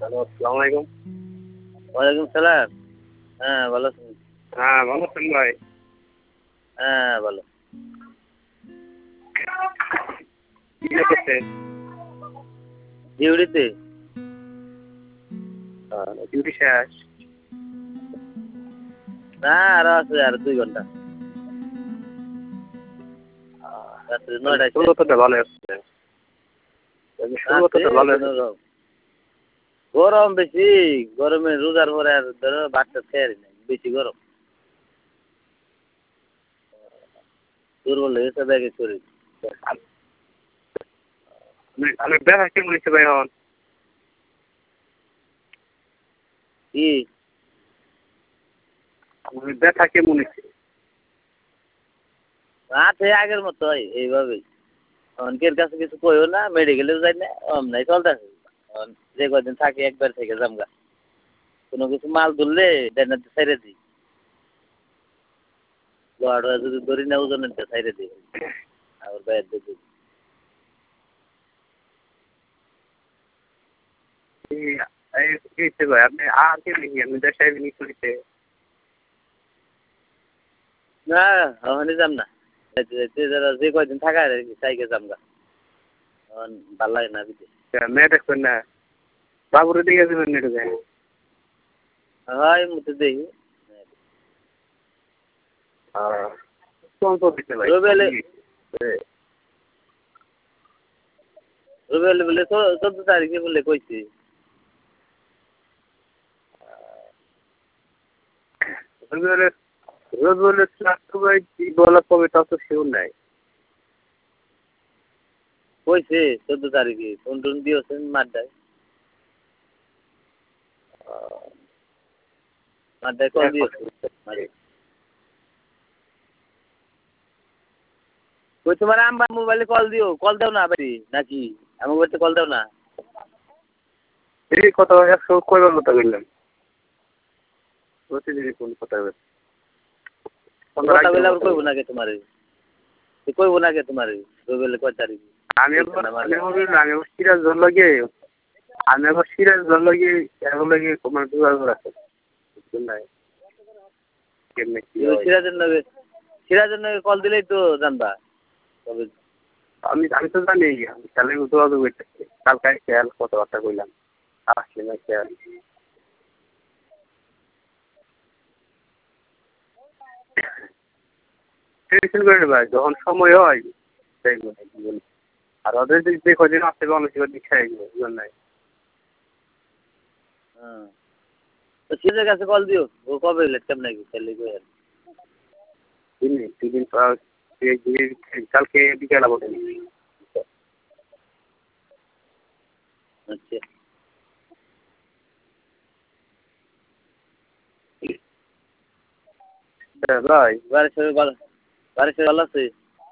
Hello, আসসালামু আলাইকুম। ওয়ালাইকুম সালাম। হ্যাঁ, ভালো আছেন? হ্যাঁ, ভালো আছেন ভাই? হ্যাঁ, ভালো। কি করতেছেন? ডিউটিতে? ডিউটি শেষ? না, আরো আছে, আরো 2 ঘন্টা। রাত্রে 9টায় শেষ। শুরুতে ভালো আসছে। শুরুতে ভালো আছে, গরম বেশি। গরমে রোজার পরে আর ধরো ভাত-টাত খেয়ারই নাই। বেশি গরম। দুর্বল হয়ে গেছে ব্যাগে শরীর। আমি ব্যথা কেমন হচ্ছে ভাই এখন? কি? আমি ব্যথা কেমন হচ্ছে? আছে আগের মতোই, এইভাবেই। অনেকের কাছে কিছু কইও না, মেডিকেলেও যাই না, অমনাই চলতেছে। যে কদিন থাকি একবার থেকে জামগা। কোনো কিছু মাল ধরলে ডাইনাতে ছেড়ে দিই। লোহাটা যদি ধরি না ওজনের ছেড়ে দিই। আবার বাইরে দিই। ভাই আপনি আর কে দেখি আমি দেশাই বিনি করিতে না, ওখানে যাম না। যে কয়দিন থাকা আর কি তাইকে যামগা। ভাল লাগে না বিদেশ। মেয়ে দেখবেন না বাবুরে দিকে যাবেন না ঢুকে হয় মতো দেখি। কোন দিতে ভাই রবিবারে বলে 14 তারিখে বলে কইছি। রবিবারে ক্লাস তো ভাই বলা কবে তা তো শিওর নাই কইছে 14 তারিখে ফোন টোন দিয়েছেন মাঠটায়। মাঠটায় কল দিয়েছে। কই তোমার আম্বার মোবাইলে কল দিও, কল দাও না বাড়ি নাকি? আমার বাড়িতে কল দাও না। এই কথা 100 কয়বার কথা বললেন প্রতিদিনই কোন কথা বলছেন কথা বলে আবার কইব না কে তোমারে? কইব না কে তোমারে? রবিবারে কয় তারিখ? আমি সিরাজ ধর লাগে আমি আবার সিরাজ ধর লাগে এখন লাগে তোমার বিভাগ আছে নাই কেমনে কি হয় সিরাজের নগে কল দিলেই তো জানবা। তবে আমি তো জানি আমি খেলে যোগাযোগ করতেছি কালকে খেয়াল কথাবার্তা কইলাম আসলে না খেয়াল টেনশন করে ভাই যখন সময় হয় দেখবো আর ওদের যে কদিন আসতে অনেক দীক্ষা বুঝলেন নাই হ্যাঁ, তো সিরাজের কাছে কল দিও। ও কবে এলে কেমন নাকি খেলে কই আর। দুদিন কালকে বিকেল আবার আচ্ছা। ভাই বাড়ির সবাই ভালো আছে?